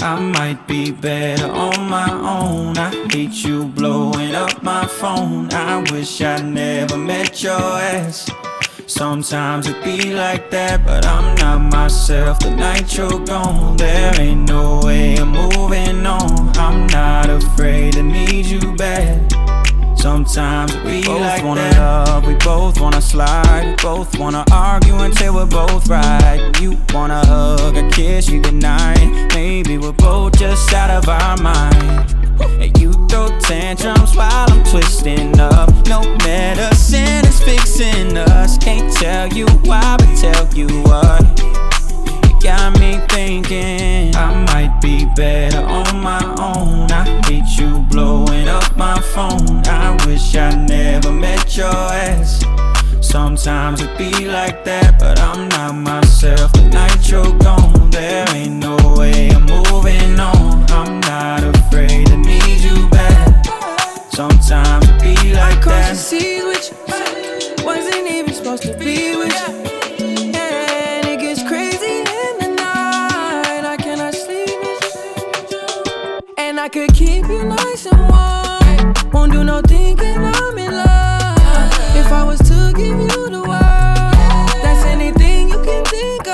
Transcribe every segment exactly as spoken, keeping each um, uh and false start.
I might be better on my own. I hate you blowing up my phone. I wish I never met your ass. Sometimes it be like that, but I'm not myself the night you're gone. There ain't no way I'm moving on. I'm not afraid to need you back. Sometimes we both like wanna that. Love, we both wanna slide, we both wanna argue until we're both right. You wanna hug, a kiss, you goodnight. Maybe we're both just out of our mind. And you throw tantrums while I'm twisting up. No medicine is fixing us. Can't tell you why, but tell you what. You got me thinking I might be better on my own. I hate you blowing up my phone. I wish I never met your ass. Sometimes it be like that, but I'm not myself the night you're gone. There ain't no way I'm moving on. I'm not afraid to need you back. Sometimes it be like I crossed that. the seas with you, wasn't even supposed to be with you. And it gets crazy in the night. I cannot sleep with you. And I could keep you nice and warm. Won't do no thinking I'm in love. If I was to give you the world, that's anything you can think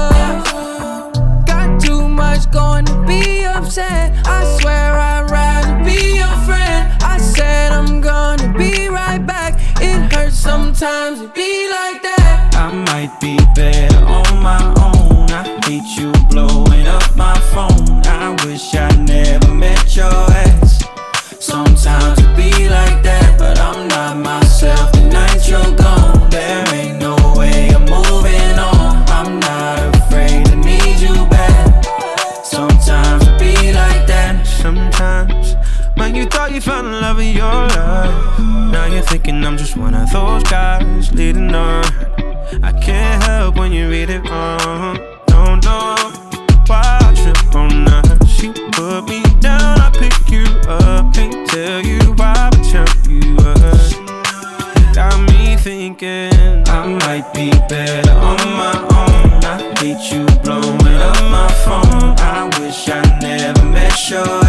of. Got too much going to be upset. I swear I'd rather be your friend. I said I'm gonna be right back. It hurts sometimes to be like that. I might be better on my own. I hate you blowing up my phone. I wish I never met your ass. Sometimes it be like that, but I'm not myself the night you're gone. There ain't no way I'm moving on. I'm not afraid to need you back. Sometimes it be like that. Sometimes, man, you thought you found the love of your life. Now you're thinking I'm just one of those guys leading on. I can't help when you read it wrong. Don't know why I trip on her. She put me down, I pick you up. Can't tell you why, but tell you what. Got me thinking I might be better on my own. I hate you blowing up my phone. I wish I never met your